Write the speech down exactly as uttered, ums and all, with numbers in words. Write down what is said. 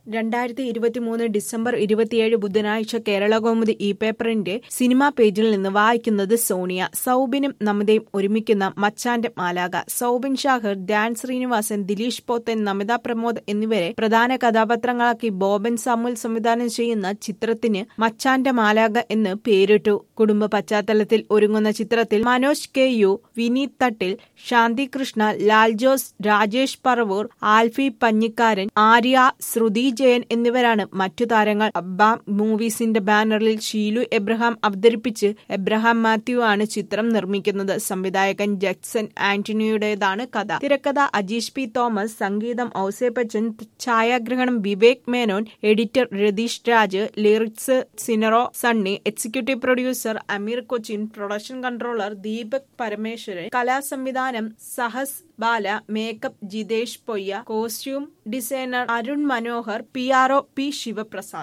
രണ്ടായിരത്തി ഇരുപത്തിമൂന്ന് ഡിസംബർ ഇരുപത്തിയേഴ് ബുധനാഴ്ച കേരളകൗമുദി ഇ പേപ്പറിന്റെ സിനിമാ പേജിൽ നിന്ന് വായിക്കുന്നത് സോണിയ. സൗബിനും നമിതയും ഒരുമിക്കുന്ന മച്ചാന്റെ മാലാക. സൗബിൻ ഷാഹിർ, ധ്യാൻ ശ്രീനിവാസൻ, ദിലീഷ് പോത്തൻ, നമിത പ്രമോദ് എന്നിവരെ പ്രധാന കഥാപാത്രങ്ങളാക്കി ബോബൻ സാമുൽ സംവിധാനം ചെയ്യുന്ന ചിത്രത്തിന് മച്ചാന്റെ മാലാക എന്ന് പേരിട്ടു. കുടുംബ പശ്ചാത്തലത്തിൽ ഒരുങ്ങുന്ന ചിത്രത്തിൽ മനോജ് കെ യു, വിനീത് തട്ടിൽ, ശാന്തി കൃഷ്ണ, ലാൽ ജോസ്, രാജേഷ് പറവൂർ, ആൽഫി പഞ്ഞിക്കാരൻ, ആര്യ, ശ്രുതി ജയൻ എന്നിവരാണ് മറ്റു താരങ്ങൾ. അബ്ബ മൂവീസിന്റെ ബാനറിൽ ഷീലു എബ്രഹാം അവതരിപ്പിച്ച് എബ്രഹാം മാത്യു ആണ് ചിത്രം നിർമ്മിക്കുന്നത്. സംവിധായകൻ ജക്സൺ ആന്റണിയുടേതാണ് കഥ. തിരക്കഥ അജീഷ് പി തോമസ്, സംഗീതം ഔസേപ്പച്ചൻ, ഛായാഗ്രഹണം Vivek Menon, editor Ratheesh Raj, lyrics Sinaro Sunny, executive producer Ameer Cochin, production controller Deepak Parameswaran, കലാസംവിധാനം Sahas Bala, makeup Jithesh Poyya, costume designer Arun Manohar, P R O P Sivaprasad.